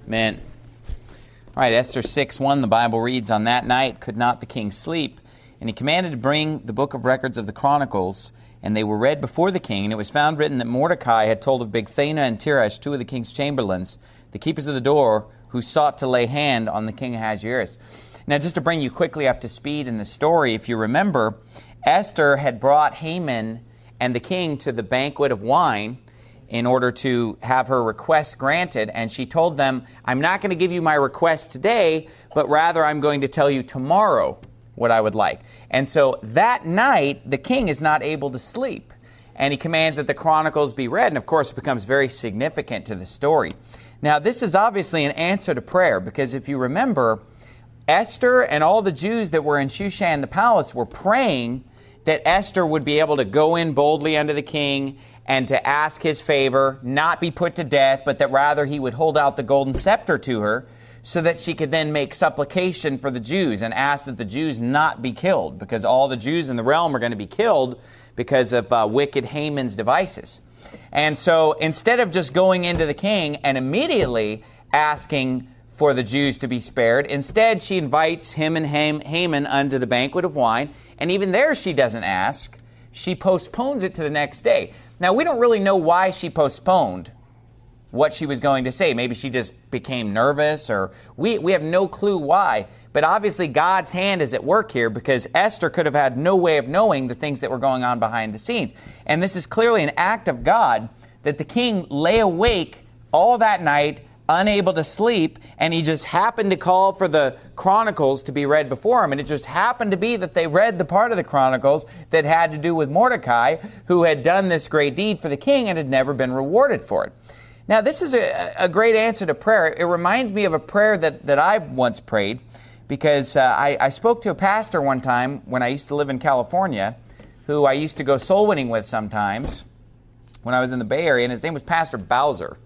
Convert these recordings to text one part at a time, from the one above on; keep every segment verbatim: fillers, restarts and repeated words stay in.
Amen. All right, Esther six one, the Bible reads, "On that night could not the king sleep, and he commanded to bring the book of records of the Chronicles, and they were read before the king, and it was found written that Mordecai had told of Bigthana and Teresh, two of the king's chamberlains, the keepers of the door, who sought to lay hand on the king Ahasuerus." Now, just to bring you quickly up to speed in the story, if you remember, Esther had brought Haman and the king to the banquet of wine in order to have her request granted, and she told them, "I'm not going to give you my request today, but rather I'm going to tell you tomorrow what I would like." And so that night, the king is not able to sleep, and he commands that the Chronicles be read, and of course it becomes very significant to the story. Now, this is obviously an answer to prayer, because if you remember, Esther and all the Jews that were in Shushan the palace were praying that Esther would be able to go in boldly unto the king and to ask his favor, not be put to death, but that rather he would hold out the golden scepter to her so that she could then make supplication for the Jews and ask that the Jews not be killed, because all the Jews in the realm are going to be killed because of uh, wicked Haman's devices. And so instead of just going into the king and immediately asking for the Jews to be spared, instead she invites him and Ham- Haman unto the banquet of wine, and even there she doesn't ask. She postpones it to the next day. Now, we don't really know why she postponed what she was going to say. Maybe she just became nervous, or we, we have no clue why. But obviously God's hand is at work here, because Esther could have had no way of knowing the things that were going on behind the scenes. And this is clearly an act of God, that the king lay awake all that night, unable to sleep, and he just happened to call for the Chronicles to be read before him. And it just happened to be that they read the part of the Chronicles that had to do with Mordecai, who had done this great deed for the king and had never been rewarded for it. Now, this is a, a great answer to prayer. It reminds me of a prayer that, that I've once prayed, because uh, I, I spoke to a pastor one time when I used to live in California, who I used to go soul winning with sometimes when I was in the Bay Area, and his name was Pastor Bowser.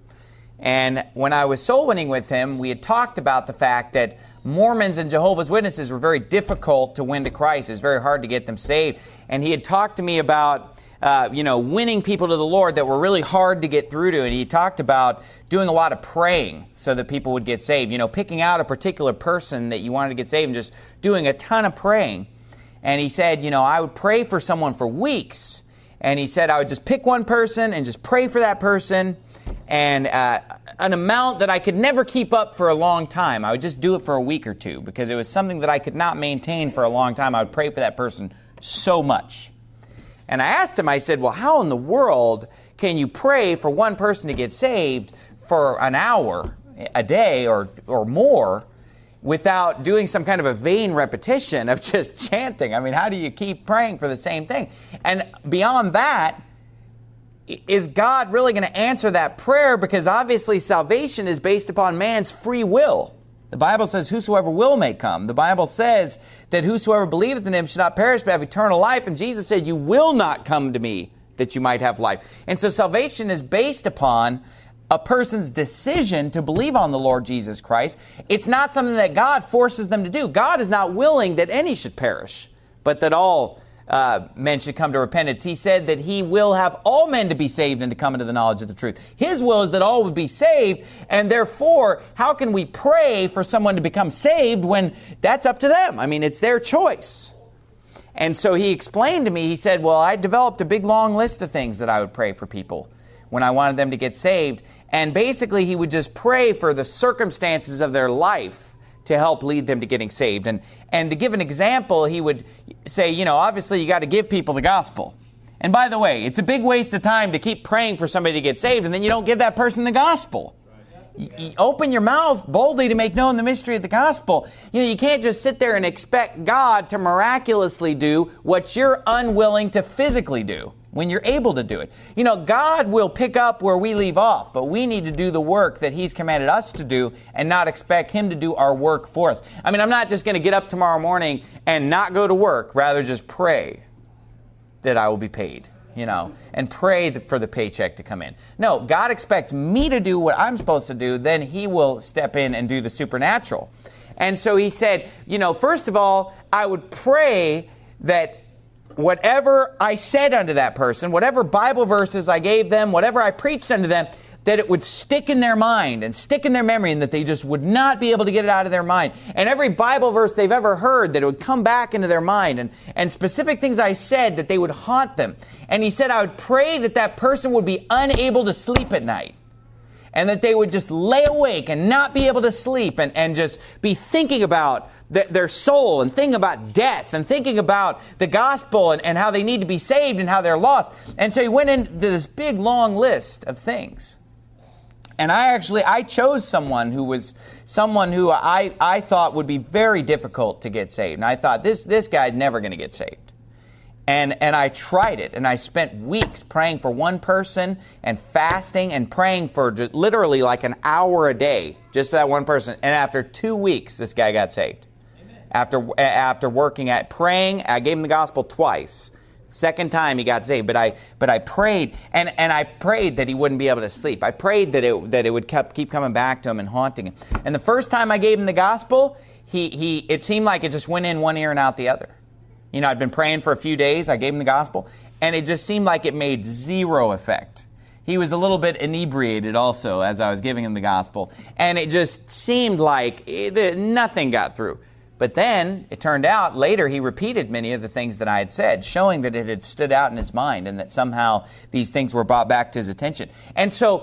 And when I was soul winning with him, we had talked about the fact that Mormons and Jehovah's Witnesses were very difficult to win to Christ. It was very hard to get them saved. And he had talked to me about, uh, you know, winning people to the Lord that were really hard to get through to. And he talked about doing a lot of praying so that people would get saved. You know, picking out a particular person that you wanted to get saved and just doing a ton of praying. And he said, you know, I would pray for someone for weeks. And he said I would just pick one person and just pray for that person, and uh, an amount that I could never keep up for a long time. I would just do it for a week or two, because it was something that I could not maintain for a long time. I would pray for that person so much. And I asked him, I said, well, how in the world can you pray for one person to get saved for an hour a day or, or more without doing some kind of a vain repetition of just chanting? I mean, how do you keep praying for the same thing? And beyond that, is God really going to answer that prayer? Because obviously salvation is based upon man's free will. The Bible says whosoever will may come. The Bible says that whosoever believeth in him should not perish but have eternal life. And Jesus said, you will not come to me that you might have life. And so salvation is based upon a person's decision to believe on the Lord Jesus Christ. It's not something that God forces them to do. God is not willing that any should perish, but that all Uh, men should come to repentance. He said that he will have all men to be saved and to come into the knowledge of the truth. His will is that all would be saved, and therefore, how can we pray for someone to become saved when that's up to them? I mean, it's their choice. And so he explained to me, he said, well, I developed a big long list of things that I would pray for people when I wanted them to get saved. And basically, he would just pray for the circumstances of their life to help lead them to getting saved. And and to give an example, he would say, you know, obviously you got to give people the gospel. And by the way, it's a big waste of time to keep praying for somebody to get saved and then you don't give that person the gospel. You, you open your mouth boldly to make known the mystery of the gospel. You know, you can't just sit there and expect God to miraculously do what you're unwilling to physically do when you're able to do it. You know, God will pick up where we leave off, but we need to do the work that He's commanded us to do and not expect Him to do our work for us. I mean, I'm not just going to get up tomorrow morning and not go to work, rather just pray that I will be paid, you know, and pray for the paycheck to come in. No, God expects me to do what I'm supposed to do, then He will step in and do the supernatural. And so He said, you know, first of all, I would pray that whatever I said unto that person, whatever Bible verses I gave them, whatever I preached unto them, that it would stick in their mind and stick in their memory, and that they just would not be able to get it out of their mind. And every Bible verse they've ever heard, that it would come back into their mind, and, and specific things I said, that they would haunt them. And he said, I would pray that that person would be unable to sleep at night, and that they would just lay awake and not be able to sleep, and, and just be thinking about th- their soul, and thinking about death, and thinking about the gospel, and, and how they need to be saved and how they're lost. And so he went into this big, long list of things. And I actually, I chose someone who was someone who I, I thought would be very difficult to get saved. And I thought, this, this guy's never going to get saved. And and I tried it, and I spent weeks praying for one person and fasting and praying for just literally like an hour a day just for that one person. And after two weeks, this guy got saved. Amen. After after working at praying, I gave him the gospel twice. Second time he got saved, but I but I prayed and, and I prayed that he wouldn't be able to sleep. I prayed that it that it would keep keep coming back to him and haunting him. And the first time I gave him the gospel, he he it seemed like it just went in one ear and out the other. You know, I'd been praying for a few days. I gave him the gospel, and it just seemed like it made zero effect. He was a little bit inebriated also as I was giving him the gospel, and it just seemed like it, nothing got through. But then it turned out later he repeated many of the things that I had said, showing that it had stood out in his mind and that somehow these things were brought back to his attention. And so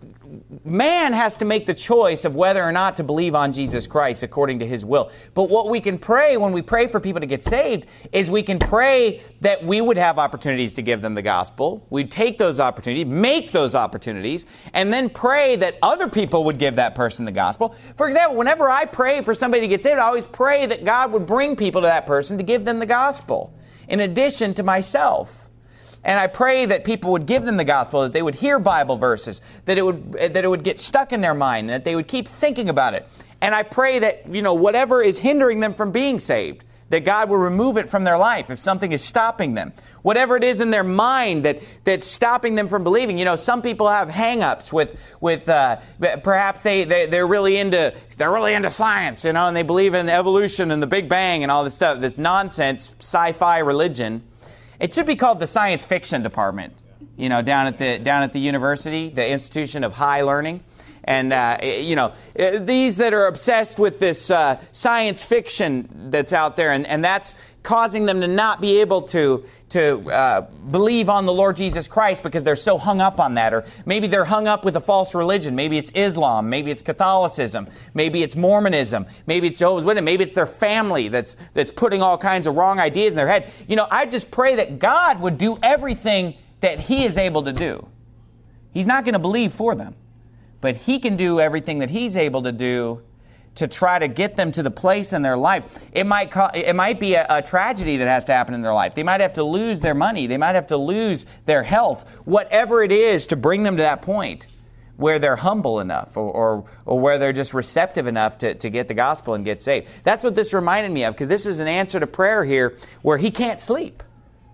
man has to make the choice of whether or not to believe on Jesus Christ according to his will. But what we can pray when we pray for people to get saved is we can pray that we would have opportunities to give them the gospel. We'd take those opportunities, make those opportunities, and then pray that other people would give that person the gospel. For example, whenever I pray for somebody to get saved, I always pray that God would bring people to that person to give them the gospel, in addition to myself. And I pray that people would give them the gospel, that they would hear Bible verses, that it would that it would get stuck in their mind, that they would keep thinking about it. And I pray that, you know, whatever is hindering them from being saved, that God will remove it from their life if something is stopping them. Whatever it is in their mind that that's stopping them from believing. You know, some people have hang-ups with, with uh, perhaps they, they, they're really into they're really into science, you know, and they believe in evolution and the Big Bang and all this stuff, this nonsense sci-fi religion. It should be called the science fiction department, you know, down at the down at the university, the Institution of High Learning. And, uh, you know, these that are obsessed with this uh, science fiction that's out there, and, and that's causing them to not be able to to uh, believe on the Lord Jesus Christ because they're so hung up on that. Or maybe they're hung up with a false religion. Maybe it's Islam. Maybe it's Catholicism. Maybe it's Mormonism. Maybe it's Jehovah's Witness. Maybe it's their family that's that's putting all kinds of wrong ideas in their head. You know, I just pray that God would do everything that He is able to do. He's not going to believe for them, but He can do everything that He's able to do to try to get them to the place in their life. It might co- it might be a, a tragedy that has to happen in their life. They might have to lose their money. They might have to lose their health. Whatever it is to bring them to that point where they're humble enough or, or, or where they're just receptive enough to, to get the gospel and get saved. That's what this reminded me of, because this is an answer to prayer here where he can't sleep.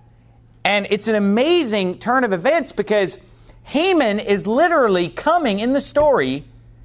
And it's an amazing turn of events, because Haman is literally coming in the story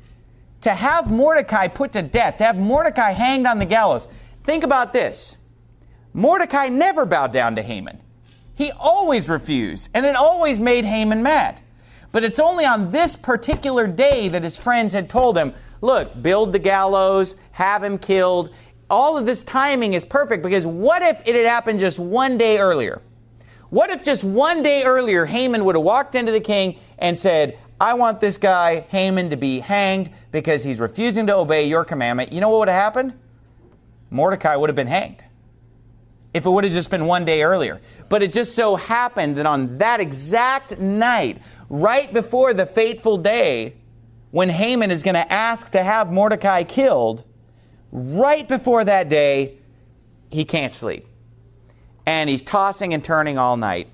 to have Mordecai put to death, to have Mordecai hanged on the gallows. Think about this. Mordecai never bowed down to Haman. He always refused, and it always made Haman mad. But it's only on this particular day that his friends had told him, look, build the gallows, have him killed. All of this timing is perfect, because what if it had happened just one day earlier? What if just one day earlier Haman would have walked into the king and said, I want this guy, Haman, to be hanged because he's refusing to obey your commandment. You know what would have happened? Mordecai would have been hanged if it would have just been one day earlier. But it just so happened that on that exact night, right before the fateful day when Haman is going to ask to have Mordecai killed, right before that day, he can't sleep. And he's tossing and turning all night.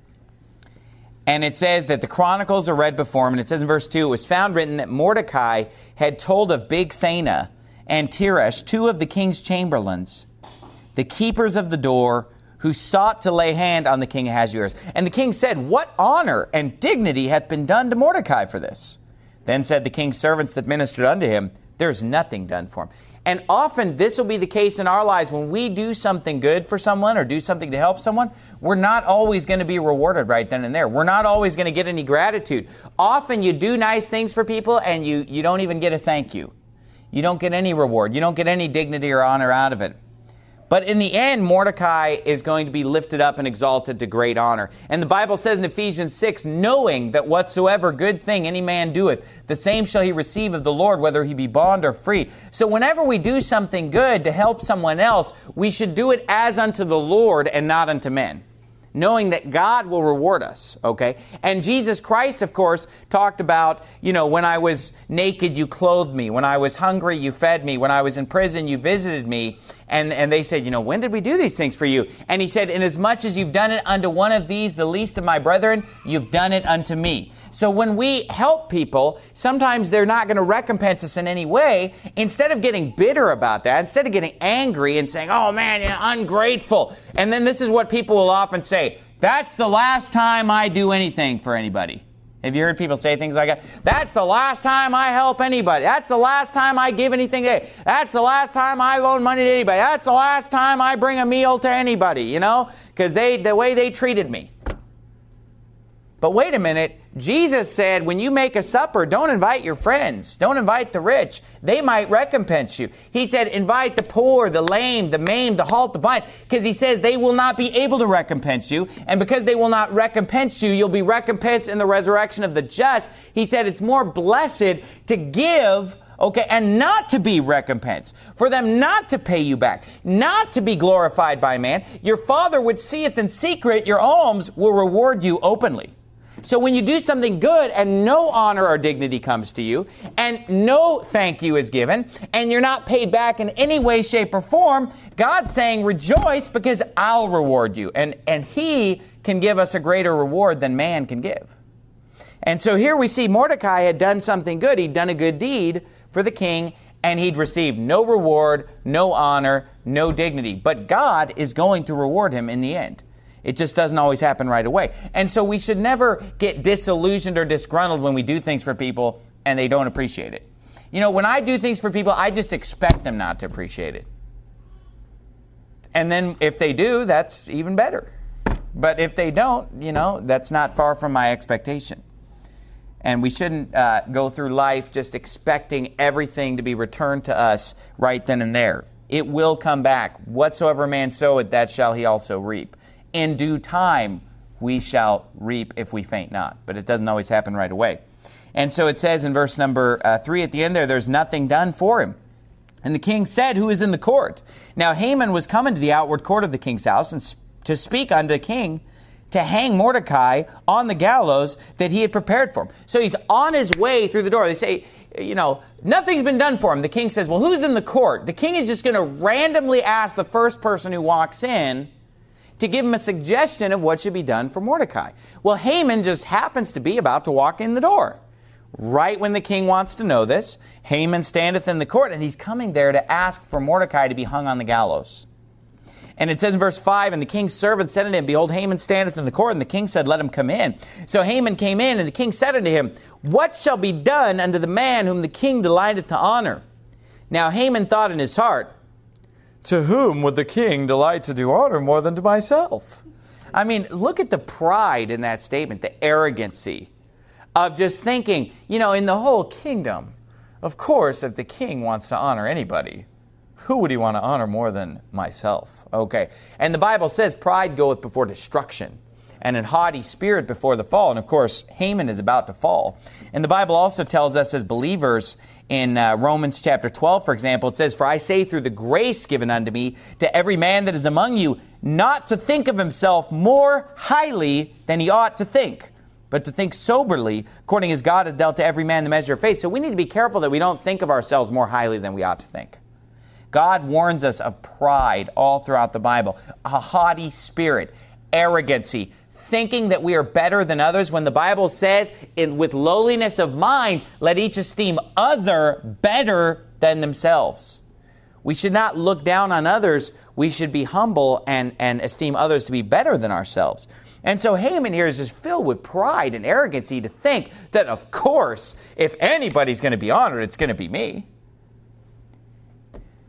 And it says that the chronicles are read before him. And it says in verse two, it was found written that Mordecai had told of Bigthana and Teresh, two of the king's chamberlains, the keepers of the door, who sought to lay hand on the king Ahasuerus. And the king said, what honor and dignity hath been done to Mordecai for this? Then said the king's servants that ministered unto him, there is nothing done for him. And often this will be the case in our lives when we do something good for someone or do something to help someone. We're not always going to be rewarded right then and there. We're not always going to get any gratitude. Often you do nice things for people and you, you don't even get a thank you. You don't get any reward. You don't get any dignity or honor out of it. But in the end, Mordecai is going to be lifted up and exalted to great honor. And the Bible says in Ephesians six, knowing that whatsoever good thing any man doeth, the same shall he receive of the Lord, whether he be bond or free. So whenever we do something good to help someone else, we should do it as unto the Lord and not unto men, knowing that God will reward us, okay? And Jesus Christ, of course, talked about, you know, when I was naked, you clothed me. When I was hungry, you fed me. When I was in prison, you visited me. And, and they said, you know, when did we do these things for you? And he said, inasmuch as you've done it unto one of these, the least of my brethren, you've done it unto me. So when we help people, sometimes they're not going to recompense us in any way. Instead of getting bitter about that, instead of getting angry and saying, oh man, you're ungrateful. And then this is what people will often say, that's the last time I do anything for anybody. Have you heard people say things like that? That's the last time I help anybody. That's the last time I give anything to anybody. That's the last time I loan money to anybody. That's the last time I bring a meal to anybody, you know, because they the way they treated me. But wait a minute. Jesus said, when you make a supper, don't invite your friends. Don't invite the rich. They might recompense you. He said, invite the poor, the lame, the maimed, the halt, the blind, because he says they will not be able to recompense you. And because they will not recompense you, you'll be recompensed in the resurrection of the just. He said it's more blessed to give, okay, and not to be recompensed, for them not to pay you back, not to be glorified by man. Your Father which seeth in secret, your alms will reward you openly. So when you do something good and no honor or dignity comes to you and no thank you is given and you're not paid back in any way, shape, or form, God's saying rejoice because I'll reward you. And, and He can give us a greater reward than man can give. And so here we see Mordecai had done something good. He'd done a good deed for the king and he'd received no reward, no honor, no dignity. But God is going to reward him in the end. It just doesn't always happen right away. And so we should never get disillusioned or disgruntled when we do things for people and they don't appreciate it. You know, when I do things for people, I just expect them not to appreciate it. And then if they do, that's even better. But if they don't, you know, that's not far from my expectation. And we shouldn't uh, go through life just expecting everything to be returned to us right then and there. It will come back. Whatsoever man soweth, that shall he also reap. In due time, we shall reap if we faint not. But it doesn't always happen right away. And so it says in verse number uh, three at the end there, there's nothing done for him. And the king said, who is in the court? Now Haman was come into the outward court of the king's house and sp- to speak unto the king to hang Mordecai on the gallows that he had prepared for him. So he's on his way through the door. They say, you know, nothing's been done for him. The king says, well, who's in the court? The king is just going to randomly ask the first person who walks in to give him a suggestion of what should be done for Mordecai. Well, Haman just happens to be about to walk in the door. Right when the king wants to know this, Haman standeth in the court, and he's coming there to ask for Mordecai to be hung on the gallows. And it says in verse five, and the king's servant said unto him, behold, Haman standeth in the court. And the king said, let him come in. So Haman came in, and the king said unto him, what shall be done unto the man whom the king delighteth to honor? Now Haman thought in his heart, to whom would the king delight to do honor more than to myself? I mean, look at the pride in that statement, the arrogancy of just thinking, you know, in the whole kingdom, of course, if the king wants to honor anybody, who would he want to honor more than myself? Okay. And the Bible says pride goeth before destruction, and an haughty spirit before the fall. And of course, Haman is about to fall. And the Bible also tells us as believers in uh, Romans chapter twelve, for example, it says, for I say through the grace given unto me to every man that is among you, not to think of himself more highly than he ought to think, but to think soberly, according as God hath dealt to every man the measure of faith. So we need to be careful that we don't think of ourselves more highly than we ought to think. God warns us of pride all throughout the Bible, a haughty spirit, arrogancy, thinking that we are better than others, when the Bible says, in, with lowliness of mind, let each esteem other better than themselves. We should not look down on others. We should be humble and, and esteem others to be better than ourselves. And so Haman here is just filled with pride and arrogancy to think that, of course, if anybody's going to be honored, it's going to be me.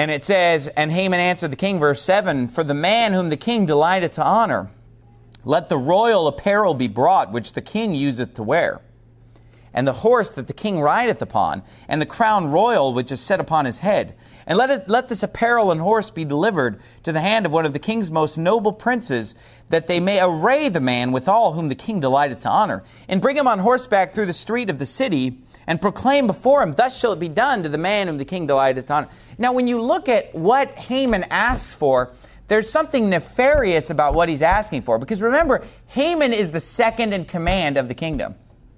And it says, and Haman answered the king, verse seven, for the man whom the king delighteth to honor, let the royal apparel be brought, which the king useth to wear, and the horse that the king rideth upon, and the crown royal which is set upon his head. And let it, let this apparel and horse be delivered to the hand of one of the king's most noble princes, that they may array the man withal whom the king delighteth to honor, and bring him on horseback through the street of the city, and proclaim before him, thus shall it be done to the man whom the king delighteth to honor. Now, when you look at what Haman asks for, there's something nefarious about what he's asking for. Because remember, Haman is the second in command of the kingdom.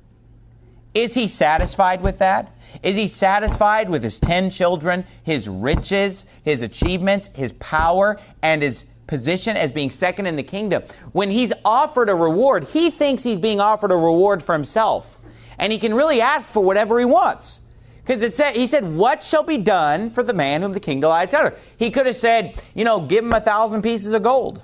Is he satisfied with that? Is he satisfied with his ten children, his riches, his achievements, his power, and his position as being second in the kingdom? When he's offered a reward, he thinks he's being offered a reward for himself. And he can really ask for whatever he wants. Because it said, he said, what shall be done for the man whom the king delighteth to honor? He could have said, you know, give him a thousand pieces of gold.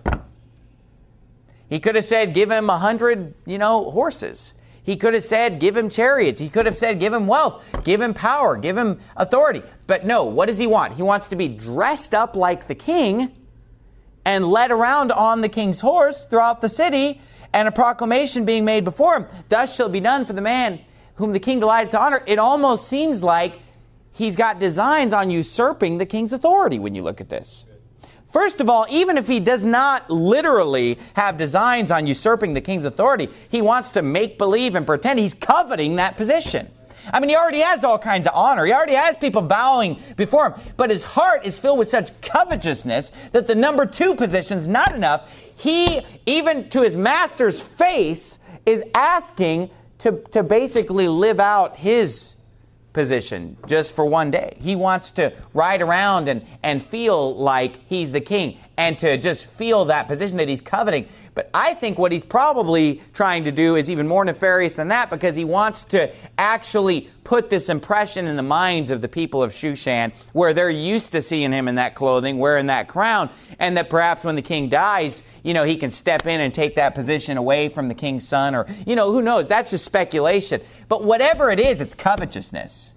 He could have said, give him a hundred, you know, horses. He could have said, give him chariots. He could have said, give him wealth, give him power, give him authority. But no, what does he want? He wants to be dressed up like the king and led around on the king's horse throughout the city, and a proclamation being made before him, thus shall it be done for the man whom the king delighted to honor. It almost seems like he's got designs on usurping the king's authority when you look at this. First of all, even if he does not literally have designs on usurping the king's authority, he wants to make believe and pretend he's coveting that position. I mean, he already has all kinds of honor. He already has people bowing before him. But his heart is filled with such covetousness that the number two position's not enough. He, even to his master's face, is asking to, to basically live out his position just for one day. He wants to ride around and, and feel like he's the king and to just feel that position that he's coveting. But I think what he's probably trying to do is even more nefarious than that, because he wants to actually put this impression in the minds of the people of Shushan, where they're used to seeing him in that clothing, wearing that crown, and that perhaps when the king dies, you know, he can step in and take that position away from the king's son, or, you know, who knows? That's just speculation. But whatever it is, it's covetousness.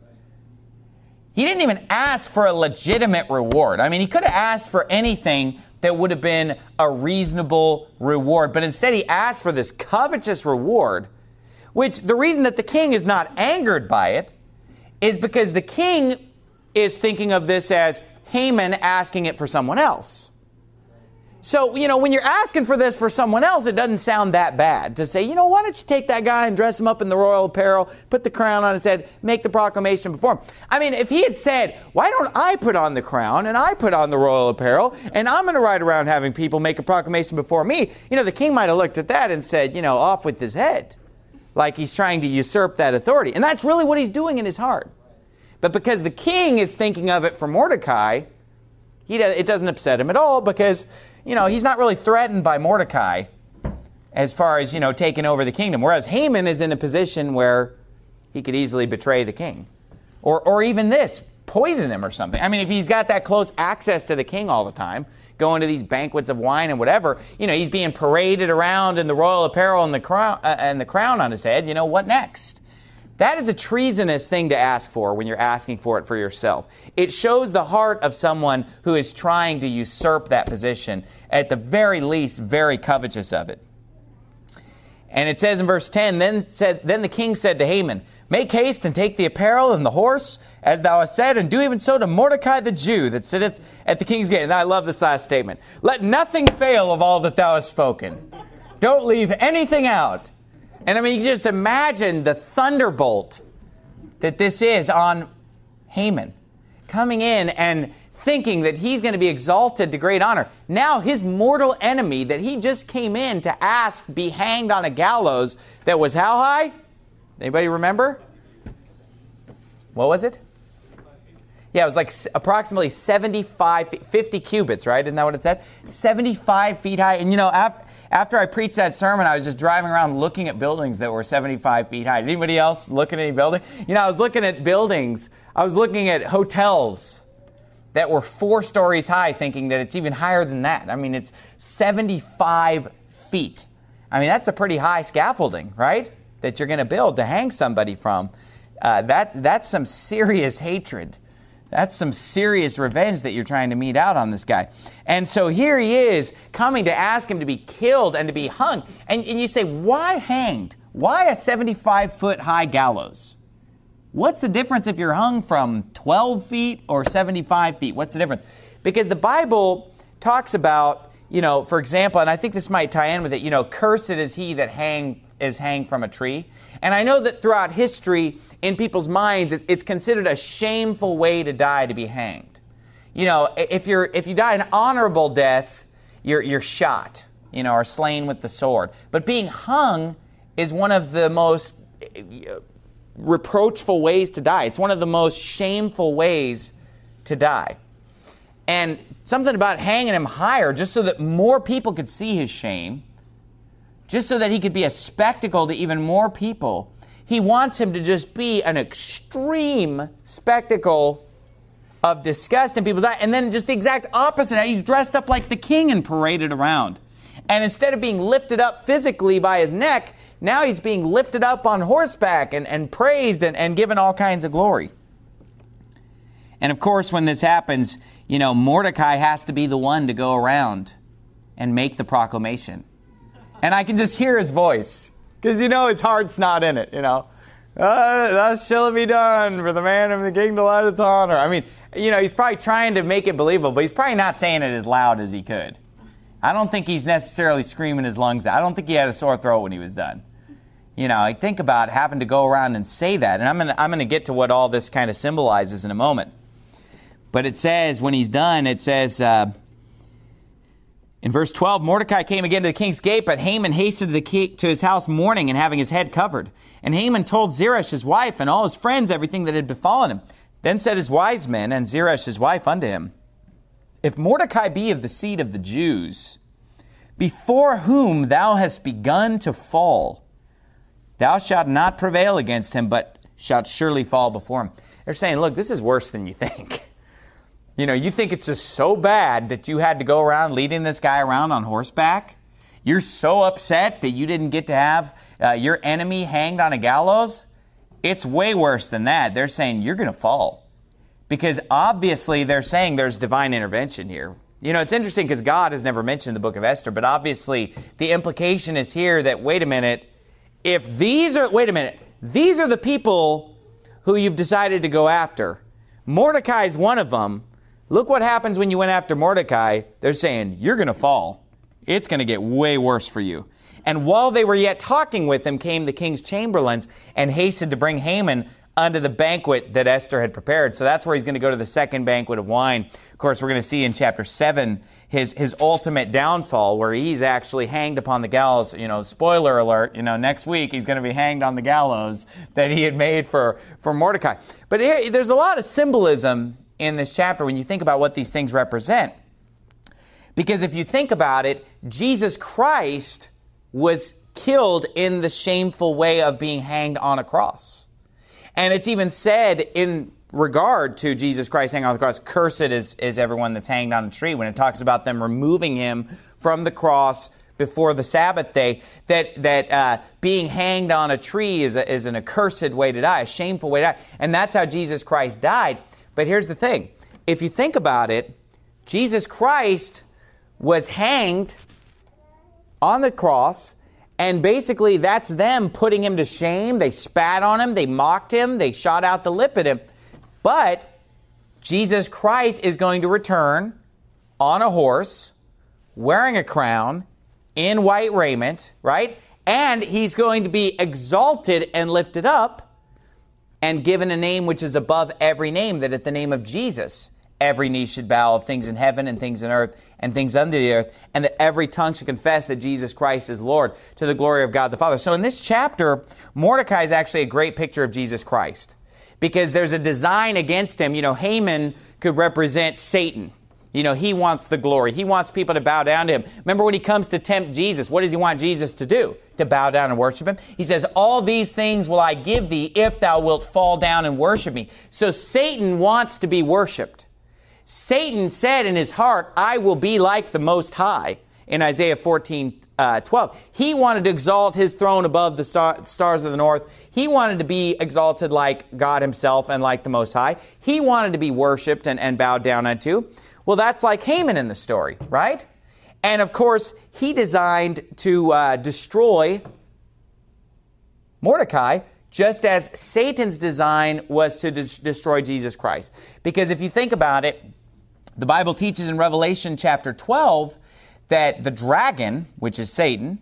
He didn't even ask for a legitimate reward. I mean, he could have asked for anything that would have been a reasonable reward. But instead, he asked for this covetous reward, which the reason that the king is not angered by it is because the king is thinking of this as Haman asking it for someone else. So, you know, when you're asking for this for someone else, it doesn't sound that bad to say, you know, why don't you take that guy and dress him up in the royal apparel, put the crown on his head, make the proclamation before him. I mean, if he had said, why don't I put on the crown and I put on the royal apparel and I'm going to ride around having people make a proclamation before me, you know, the king might have looked at that and said, you know, off with his head, like he's trying to usurp that authority. And that's really what he's doing in his heart. But because the king is thinking of it for Mordecai, he does, it doesn't upset him at all, because you know, he's not really threatened by Mordecai as far as, you know, taking over the kingdom. Whereas Haman is in a position where he could easily betray the king. Or or even this, poison him or something. I mean, if he's got that close access to the king all the time, going to these banquets of wine and whatever, you know, he's being paraded around in the royal apparel and the crown, uh, and the crown on his head, you know, what next? That is a treasonous thing to ask for when you're asking for it for yourself. It shows the heart of someone who is trying to usurp that position, at the very least, very covetous of it. And it says in verse ten, Then said, then the king said to Haman, Make haste and take the apparel and the horse, as thou hast said, and do even so to Mordecai the Jew that sitteth at the king's gate. And I love this last statement. Let nothing fail of all that thou hast spoken. Don't leave anything out. And I mean, you just imagine the thunderbolt that this is on Haman, coming in and thinking that he's going to be exalted to great honor. Now his mortal enemy that he just came in to ask be hanged on a gallows that was how high? Anybody remember? What was it? Yeah, it was like approximately seventy-five, fifty cubits, right? Isn't that what it said? seventy-five feet high. And you know, after... After I preached that sermon, I was just driving around looking at buildings that were seventy-five feet high. Did anybody else look at any building? You know, I was looking at buildings. I was looking at hotels that were four stories high, thinking that it's even higher than that. I mean, it's seventy-five feet. I mean, that's a pretty high scaffolding, right? That you're going to build to hang somebody from. Uh, that, that's some serious hatred That's some serious revenge that you're trying to mete out on this guy. And so here he is coming to ask him to be killed and to be hung. And, and you say, why hanged? Why a seventy-five foot high gallows? What's the difference if you're hung from twelve feet or seventy-five feet? What's the difference? Because the Bible talks about, you know, for example, and I think this might tie in with it, you know, cursed is he that hang is hanged from a tree. And I know that throughout history, in people's minds, it's, it's considered a shameful way to die, to be hanged. You know, if you're if you die an honorable death, you're you're shot, you know, or slain with the sword. But being hung is one of the most reproachful ways to die. It's one of the most shameful ways to die. And something about hanging him higher, just so that more people could see his shame, just so that he could be a spectacle to even more people. He wants him to just be an extreme spectacle of disgust in people's eyes. And then just the exact opposite. He's dressed up like the king and paraded around. And instead of being lifted up physically by his neck, now he's being lifted up on horseback and, and praised and, and given all kinds of glory. And of course, when this happens, you know, Mordecai has to be the one to go around and make the proclamation. And I can just hear his voice, because you know his heart's not in it, you know. Uh, thus shall it be done for the man of the king delighteth to honor. I mean, you know, he's probably trying to make it believable, but he's probably not saying it as loud as he could. I don't think he's necessarily screaming his lungs out. I don't think he had a sore throat when he was done. You know, I think about having to go around and say that. And I'm going to I'm going to get to what all this kind of symbolizes in a moment. But it says, when he's done, it says, uh, in verse twelve, Mordecai came again to the king's gate, but Haman hastened to, the key, to his house mourning and having his head covered. And Haman told Zeresh his wife and all his friends everything that had befallen him. Then said his wise men and Zeresh his wife unto him, if Mordecai be of the seed of the Jews, before whom thou hast begun to fall, thou shalt not prevail against him, but shalt surely fall before him. They're saying, look, this is worse than you think. You know, you think it's just so bad that you had to go around leading this guy around on horseback? You're so upset that you didn't get to have uh, your enemy hanged on a gallows? It's way worse than that. They're saying you're going to fall. Because obviously they're saying there's divine intervention here. You know, it's interesting because God has never mentioned the book of Esther, but obviously the implication is here that, wait a minute, if these are, wait a minute, these are the people who you've decided to go after. Mordecai is one of them. Look what happens when you went after Mordecai. They're saying, you're going to fall. It's going to get way worse for you. And while they were yet talking with him, came the king's chamberlains and hastened to bring Haman unto the banquet that Esther had prepared. So that's where he's going to go to the second banquet of wine. Of course, we're going to see in chapter seven his his ultimate downfall, where he's actually hanged upon the gallows. You know, spoiler alert, you know, next week he's going to be hanged on the gallows that he had made for, for Mordecai. But here, there's a lot of symbolism in this chapter when you think about what these things represent. Because if you think about it, Jesus Christ was killed in the shameful way of being hanged on a cross. And it's even said in regard to Jesus Christ hanging on the cross, cursed is, is everyone that's hanged on a tree, when it talks about them removing him from the cross before the Sabbath day, that that uh, being hanged on a tree is, a, is an accursed way to die, a shameful way to die. And that's how Jesus Christ died. But here's the thing. If you think about it, Jesus Christ was hanged on the cross, and basically that's them putting him to shame. They spat on him, they mocked him, they shot out the lip at him. But Jesus Christ is going to return on a horse, wearing a crown, in white raiment, right? And he's going to be exalted and lifted up and given a name which is above every name, that at the name of Jesus, every knee should bow, of things in heaven and things in earth and things under the earth, and that every tongue should confess that Jesus Christ is Lord, to the glory of God the Father. So in this chapter, Mordecai is actually a great picture of Jesus Christ, because there's a design against him. You know, Haman could represent Satan. You know, he wants the glory. He wants people to bow down to him. Remember when he comes to tempt Jesus, what does he want Jesus to do? To bow down and worship him? He says, all these things will I give thee if thou wilt fall down and worship me. So Satan wants to be worshiped. Satan said in his heart, I will be like the Most High. in Isaiah fourteen, uh, twelve. He wanted to exalt his throne above the star, stars of the north. He wanted to be exalted like God himself and like the Most High. He wanted to be worshipped and, and bowed down unto. Well, that's like Haman in the story, right? And of course, he designed to uh, destroy Mordecai, just as Satan's design was to de- destroy Jesus Christ. Because if you think about it, the Bible teaches in Revelation chapter twelve that the dragon, which is Satan,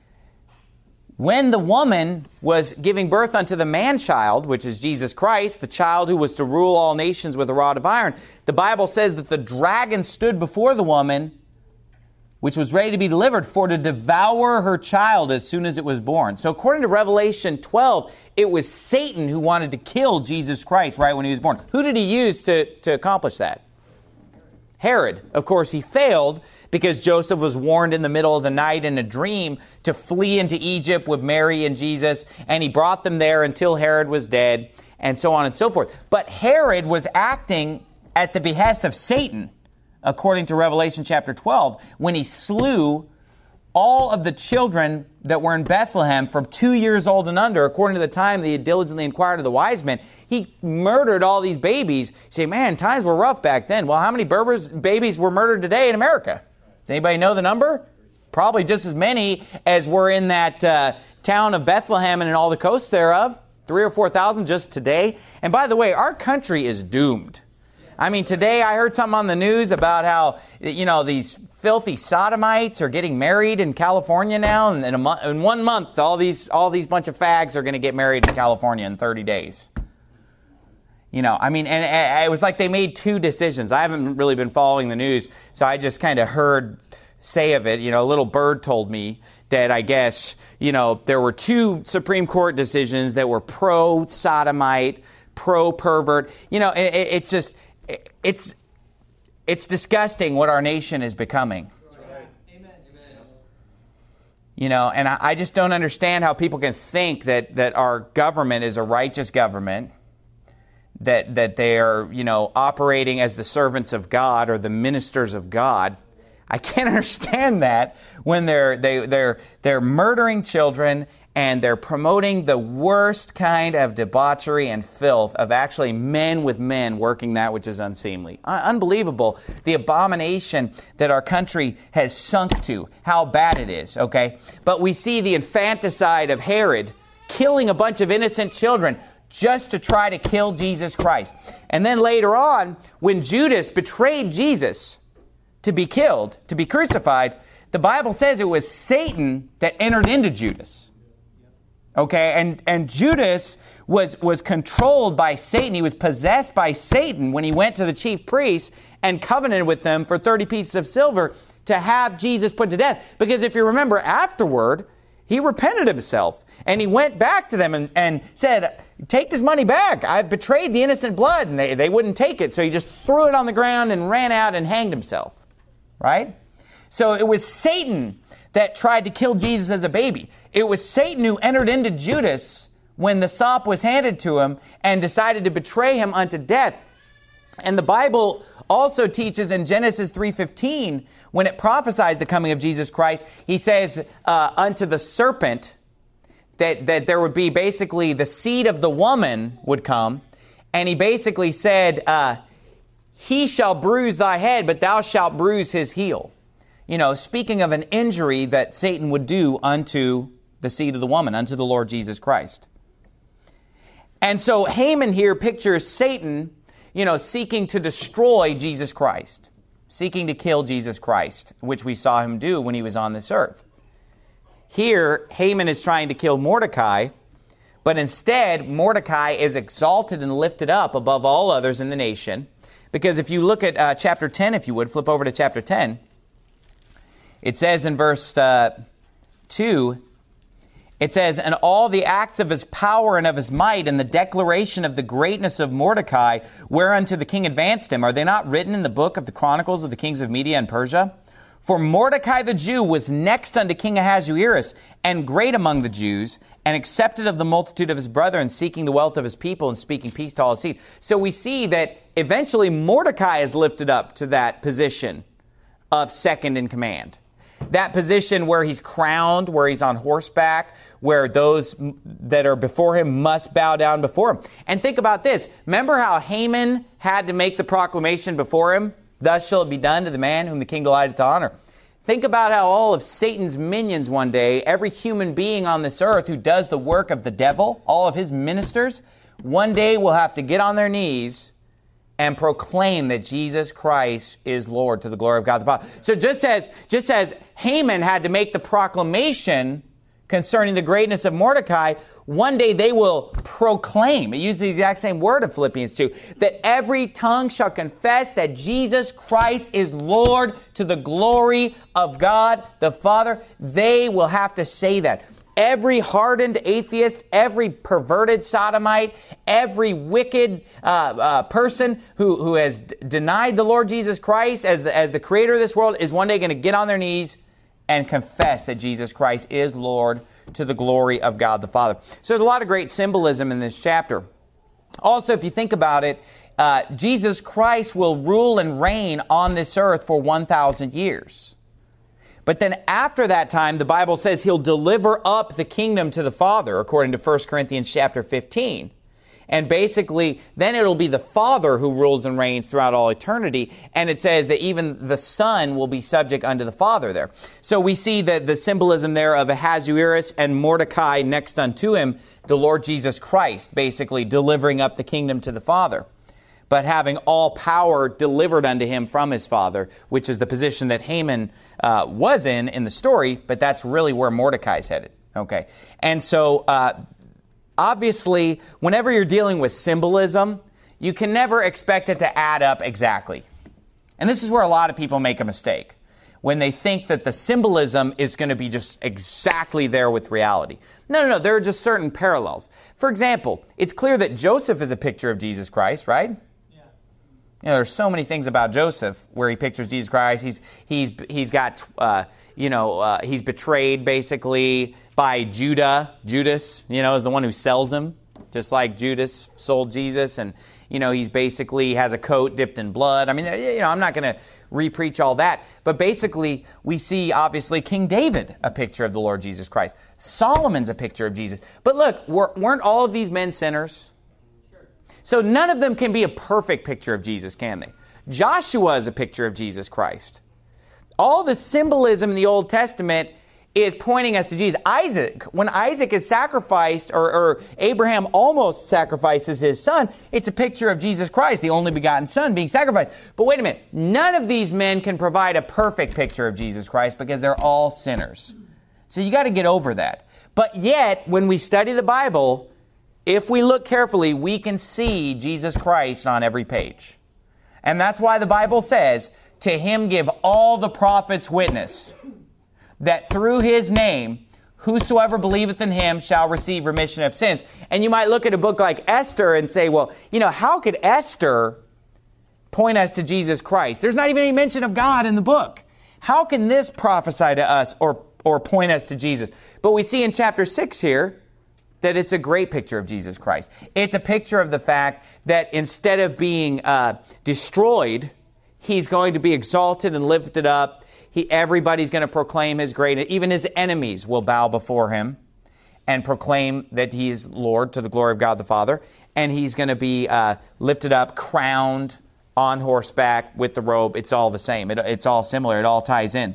when the woman was giving birth unto the man-child, which is Jesus Christ, the child who was to rule all nations with a rod of iron, the Bible says that the dragon stood before the woman, which was ready to be delivered, for to devour her child as soon as it was born. So according to Revelation twelve, it was Satan who wanted to kill Jesus Christ right when he was born. Who did he use to, to accomplish that? Herod. Of course, he failed because Joseph was warned in the middle of the night in a dream to flee into Egypt with Mary and Jesus, and he brought them there until Herod was dead, and so on and so forth. But Herod was acting at the behest of Satan, according to Revelation chapter twelve, when he slew all of the children that were in Bethlehem from two years old and under, according to the time that he had diligently inquired of the wise men. He murdered all these babies. You say, man, times were rough back then. Well, how many Berbers, babies were murdered today in America? Does anybody know the number? Probably just as many as were in that uh, town of Bethlehem and in all the coasts thereof. Three or four thousand just today. And by the way, our country is doomed. I mean, today I heard something on the news about how, you know, these filthy sodomites are getting married in California now. And in, a mo- in one month, all these all these bunch of fags are going to get married in California in thirty days. You know, I mean, and, and it was like they made two decisions. I haven't really been following the news, so I just kind of heard say of it. You know, a little bird told me that I guess, you know, there were two Supreme Court decisions that were pro-sodomite, pro-pervert. You know, it, it's just... It's it's disgusting what our nation is becoming. Amen. You know, and I, I just don't understand how people can think that, that our government is a righteous government, that that they are, you know, operating as the servants of God or the ministers of God. I can't understand that when they're they they're they're murdering children and they're promoting the worst kind of debauchery and filth of actually men with men working that which is unseemly. Un- unbelievable, the abomination that our country has sunk to, how bad it is, okay? But we see the infanticide of Herod killing a bunch of innocent children just to try to kill Jesus Christ. And then later on, when Judas betrayed Jesus to be killed, to be crucified, the Bible says it was Satan that entered into Judas. Okay, and, and Judas was, was controlled by Satan. He was possessed by Satan when he went to the chief priests and covenanted with them for thirty pieces of silver to have Jesus put to death. Because if you remember, afterward, he repented himself. And he went back to them and, and said, take this money back. I've betrayed the innocent blood. And they, they wouldn't take it. So he just threw it on the ground and ran out and hanged himself. Right? So it was Satan that tried to kill Jesus as a baby. It was Satan who entered into Judas when the sop was handed to him and decided to betray him unto death. And the Bible also teaches in Genesis three fifteen, when it prophesies the coming of Jesus Christ, he says uh, unto the serpent that, that there would be basically the seed of the woman would come. And he basically said, uh, he shall bruise thy head, but thou shalt bruise his heel. You know, speaking of an injury that Satan would do unto the seed of the woman, unto the Lord Jesus Christ. And so Haman here pictures Satan, you know, seeking to destroy Jesus Christ, seeking to kill Jesus Christ, which we saw him do when he was on this earth. Here, Haman is trying to kill Mordecai, but instead, Mordecai is exalted and lifted up above all others in the nation. Because if you look at uh, chapter ten, if you would, flip over to chapter ten. It says in verse uh, two, it says, and all the acts of his power and of his might and the declaration of the greatness of Mordecai, whereunto the king advanced him, are they not written in the book of the Chronicles of the kings of Media and Persia? For Mordecai the Jew was next unto King Ahasuerus, and great among the Jews, and accepted of the multitude of his brethren, seeking the wealth of his people and speaking peace to all his seed. So we see that eventually Mordecai is lifted up to that position of second in command. That position where he's crowned, where he's on horseback, where those that are before him must bow down before him. And think about this. Remember how Haman had to make the proclamation before him? Thus shall it be done to the man whom the king delighteth to honor. Think about how all of Satan's minions one day, every human being on this earth who does the work of the devil, all of his ministers, one day will have to get on their knees and proclaim that Jesus Christ is Lord to the glory of God the Father. So just as, just as Haman had to make the proclamation concerning the greatness of Mordecai, one day they will proclaim, it uses the exact same word of Philippians two, that every tongue shall confess that Jesus Christ is Lord to the glory of God the Father. They will have to say that. Every hardened atheist, every perverted sodomite, every wicked uh, uh, person who, who has d- denied the Lord Jesus Christ as the, as the creator of this world is one day going to get on their knees and confess that Jesus Christ is Lord to the glory of God the Father. So there's a lot of great symbolism in this chapter. Also, if you think about it, uh, Jesus Christ will rule and reign on this earth for one thousand years. But then after that time, the Bible says he'll deliver up the kingdom to the Father, according to First Corinthians chapter fifteen. And basically, then it'll be the Father who rules and reigns throughout all eternity. And it says that even the Son will be subject unto the Father there. So we see the, the symbolism there of Ahasuerus and Mordecai next unto him, the Lord Jesus Christ, basically delivering up the kingdom to the Father, but having all power delivered unto him from his father, which is the position that Haman uh, was in in the story, but that's really where Mordecai's headed. Okay, and so uh, obviously, whenever you're dealing with symbolism, you can never expect it to add up exactly. And this is where a lot of people make a mistake, when they think that the symbolism is going to be just exactly there with reality. No, no, no, there are just certain parallels. For example, it's clear that Joseph is a picture of Jesus Christ, right? You know, there's so many things about Joseph where he pictures Jesus Christ. He's he's he's got uh, you know uh, he's betrayed basically by Judah. Judas, you know, is the one who sells him, just like Judas sold Jesus. And you know, he's basically has a coat dipped in blood. I mean, you know, I'm not going to re-preach all that, but basically we see obviously King David, a picture of the Lord Jesus Christ. Solomon's a picture of Jesus. But look, weren't all of these men sinners? So none of them can be a perfect picture of Jesus, can they? Joshua is a picture of Jesus Christ. All the symbolism in the Old Testament is pointing us to Jesus. Isaac, when Isaac is sacrificed, or, or Abraham almost sacrifices his son, it's a picture of Jesus Christ, the only begotten Son, being sacrificed. But wait a minute, none of these men can provide a perfect picture of Jesus Christ because they're all sinners. So you got to get over that. But yet, when we study the Bible, if we look carefully, we can see Jesus Christ on every page. And that's why the Bible says, to him give all the prophets witness, that through his name, whosoever believeth in him shall receive remission of sins. And you might look at a book like Esther and say, well, you know, how could Esther point us to Jesus Christ? There's not even any mention of God in the book. How can this prophesy to us or, or point us to Jesus? But we see in chapter six here, that it's a great picture of Jesus Christ. It's a picture of the fact that instead of being uh, destroyed, he's going to be exalted and lifted up. He, everybody's going to proclaim his greatness. Even his enemies will bow before him and proclaim that he is Lord to the glory of God the Father. And he's going to be uh, lifted up, crowned on horseback with the robe. It's all the same. It, it's all similar. It all ties in.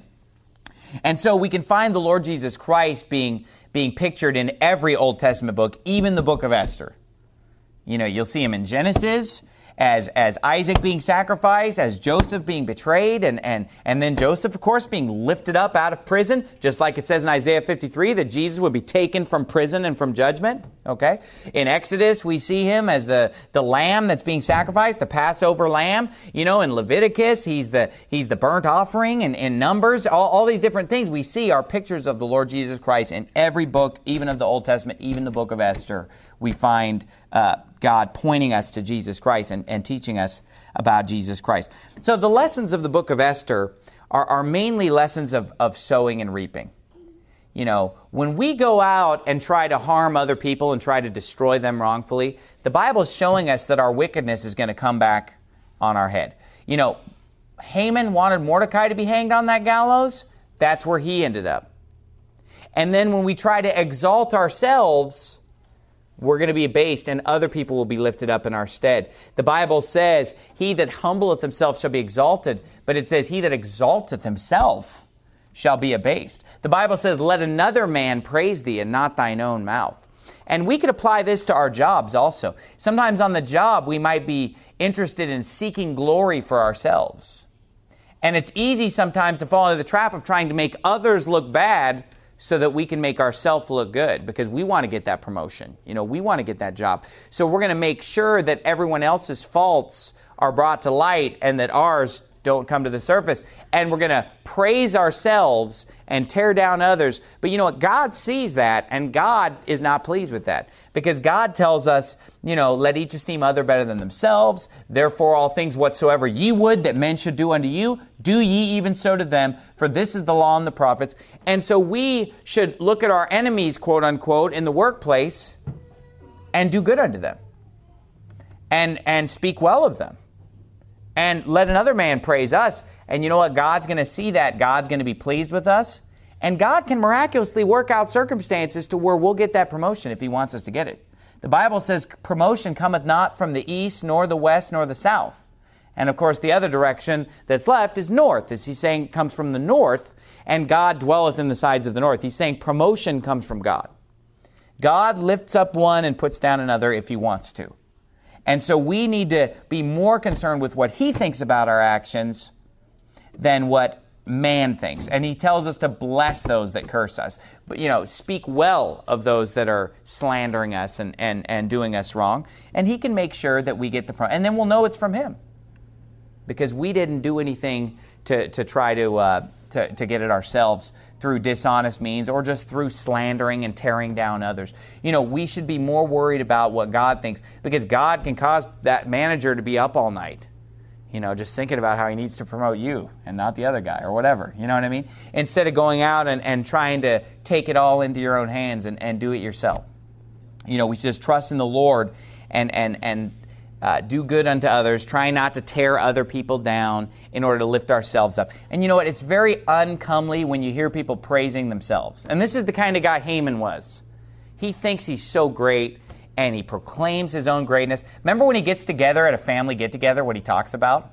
And so we can find the Lord Jesus Christ being being pictured in every Old Testament book, even the book of Esther. You know, you'll see him in Genesis as, as Isaac being sacrificed, as Joseph being betrayed, and, and, and then Joseph, of course, being lifted up out of prison, just like it says in Isaiah fifty-three that Jesus would be taken from prison and from judgment. Okay? In Exodus, we see him as the, the lamb that's being sacrificed, the Passover lamb. You know, in Leviticus, he's the he's the burnt offering, and in Numbers, all, all these different things we see are pictures of the Lord Jesus Christ in every book, even of the Old Testament, even the book of Esther. We find uh, God pointing us to Jesus Christ and, and teaching us about Jesus Christ. So the lessons of the book of Esther are, are mainly lessons of, of sowing and reaping. You know, when we go out and try to harm other people and try to destroy them wrongfully, the Bible is showing us that our wickedness is going to come back on our head. You know, Haman wanted Mordecai to be hanged on that gallows. That's where he ended up. And then when we try to exalt ourselves, we're going to be abased, and other people will be lifted up in our stead. The Bible says, he that humbleth himself shall be exalted, but it says, he that exalteth himself shall be abased. The Bible says, let another man praise thee, and not thine own mouth. And we could apply this to our jobs also. Sometimes on the job, we might be interested in seeking glory for ourselves. And it's easy sometimes to fall into the trap of trying to make others look bad so that we can make ourselves look good, because we want to get that promotion. You know, we want to get that job. So we're going to make sure that everyone else's faults are brought to light and that ours don't come to the surface. And we're going to praise ourselves and tear down others. But you know what? God sees that, and God is not pleased with that. Because God tells us, you know, let each esteem other better than themselves. Therefore, all things whatsoever ye would that men should do unto you, do ye even so to them. For this is the law and the prophets. And so we should look at our enemies, quote unquote, in the workplace and do good unto them. And, and speak well of them. And let another man praise us. And you know what? God's going to see that. God's going to be pleased with us. And God can miraculously work out circumstances to where we'll get that promotion if he wants us to get it. The Bible says promotion cometh not from the east, nor the west, nor the south. And of course, the other direction that's left is north. As he's saying, comes from the north, and God dwelleth in the sides of the north. He's saying promotion comes from God. God lifts up one and puts down another if he wants to. And so we need to be more concerned with what he thinks about our actions than what man thinks. And he tells us to bless those that curse us. But, you know, speak well of those that are slandering us and, and, and doing us wrong. And he can make sure that we get the pro- and then we'll know it's from him. Because we didn't do anything to, to try to, uh, to, to get it ourselves through dishonest means or just through slandering and tearing down others. You know, we should be more worried about what God thinks, because God can cause that manager to be up all night, you know, just thinking about how he needs to promote you and not the other guy or whatever. You know what I mean? Instead of going out and, and trying to take it all into your own hands and, and do it yourself. You know, we should just trust in the Lord and, and, and, Uh, do good unto others, try not to tear other people down in order to lift ourselves up. And you know what? It's very uncomely when you hear people praising themselves. And this is the kind of guy Haman was. He thinks he's so great, and he proclaims his own greatness. Remember when he gets together at a family get-together, what he talks about?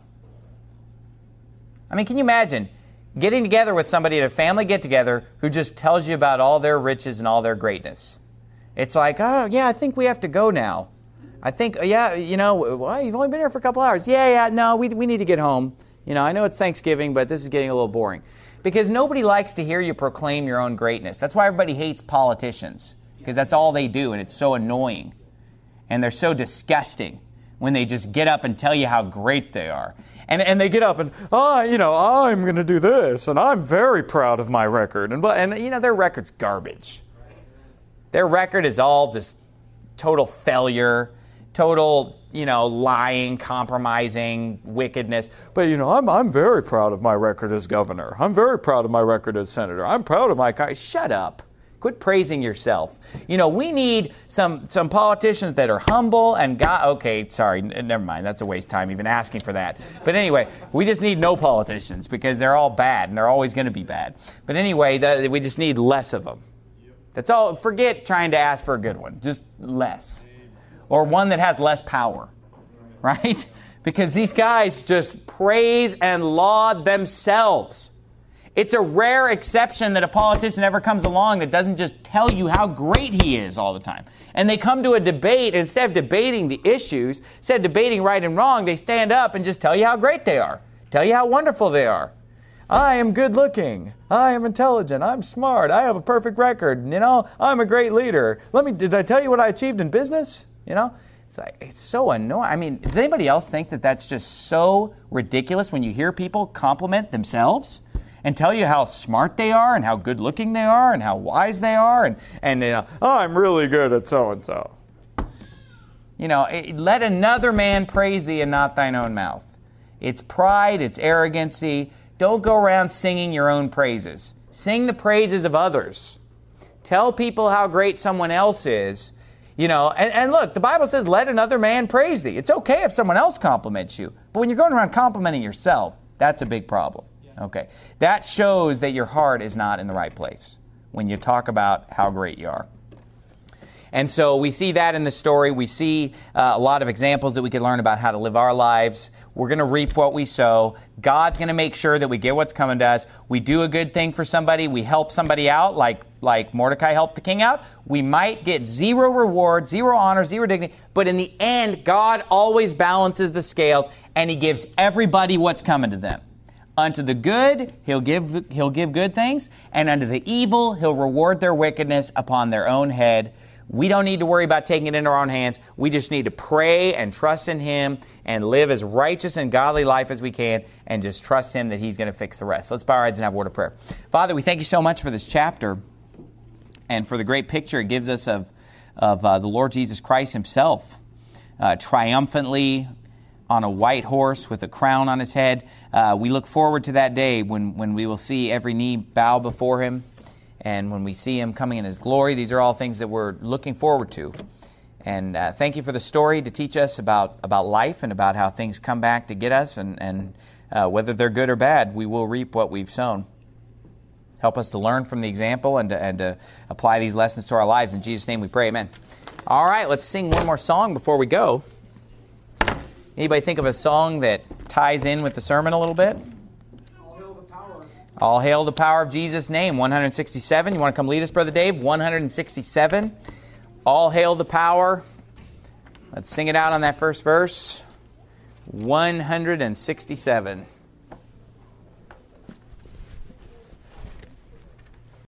I mean, can you imagine getting together with somebody at a family get-together who just tells you about all their riches and all their greatness? It's like, oh, yeah, I think we have to go now. I think, yeah, you know, well, you've only been here for a couple hours. Yeah, yeah, no, we we need to get home. You know, I know it's Thanksgiving, but this is getting a little boring. Because nobody likes to hear you proclaim your own greatness. That's why everybody hates politicians, because that's all they do, and it's so annoying. And they're so disgusting when they just get up and tell you how great they are. And and they get up and, oh, you know, I'm going to do this, and I'm very proud of my record. And, and, you know, their record's garbage. Their record is all just total failure. Total, you know, lying, compromising, wickedness. But, you know, I'm I'm very proud of my record as governor. I'm very proud of my record as senator. I'm proud of my... Co- Shut up. Quit praising yourself. You know, we need some some politicians that are humble and God... Okay, sorry, n- never mind. That's a waste of time even asking for that. But anyway, we just need no politicians because they're all bad and they're always going to be bad. But anyway, the, we just need less of them. That's all. Forget trying to ask for a good one. Just less. Or one that has less power, right? Because these guys just praise and laud themselves. It's a rare exception that a politician ever comes along that doesn't just tell you how great he is all the time. And they come to a debate, instead of debating the issues, instead of debating right and wrong, they stand up and just tell you how great they are, tell you how wonderful they are. I am good looking. I am intelligent. I'm smart. I have a perfect record. You know, I'm a great leader. Let me, did I tell you what I achieved in business? You know, it's like, it's so annoying. I mean, does anybody else think that that's just so ridiculous when you hear people compliment themselves and tell you how smart they are and how good looking they are and how wise they are and, and you know, oh, I'm really good at so-and-so. You know, it, let another man praise thee and not thine own mouth. It's pride, it's arrogancy. Don't go around singing your own praises. Sing the praises of others. Tell people how great someone else is. You know, and, and look, the Bible says, let another man praise thee. It's okay if someone else compliments you. But when you're going around complimenting yourself, that's a big problem. Yeah. Okay. That shows that your heart is not in the right place when you talk about how great you are. And so we see that in the story. We see uh, a lot of examples that we can learn about how to live our lives. We're going to reap what we sow. God's going to make sure that we get what's coming to us. We do a good thing for somebody. We help somebody out, like, like Mordecai helped the king out. We might get zero reward, zero honor, zero dignity. But in the end, God always balances the scales, and He gives everybody what's coming to them. Unto the good, he'll give, he'll give good things, and unto the evil, He'll reward their wickedness upon their own head. We don't need to worry about taking it into our own hands. We just need to pray and trust in Him and live as righteous and godly life as we can and just trust Him that He's going to fix the rest. Let's bow our heads and have a word of prayer. Father, we thank You so much for this chapter and for the great picture it gives us of, of uh, the Lord Jesus Christ Himself, uh, triumphantly on a white horse with a crown on His head. Uh, we look forward to that day when, when we will see every knee bow before Him. And when we see Him coming in His glory, these are all things that we're looking forward to. And uh, thank You for the story to teach us about, about life and about how things come back to get us. And, and uh, whether they're good or bad, we will reap what we've sown. Help us to learn from the example and to, and to apply these lessons to our lives. In Jesus' name we pray, amen. All right, let's sing one more song before we go. Anybody think of a song that ties in with the sermon a little bit? All hail the power of Jesus' name, one sixty-seven. You want to come lead us, Brother Dave? one sixty-seven. All hail the power. Let's sing it out on that first verse. one sixty-seven.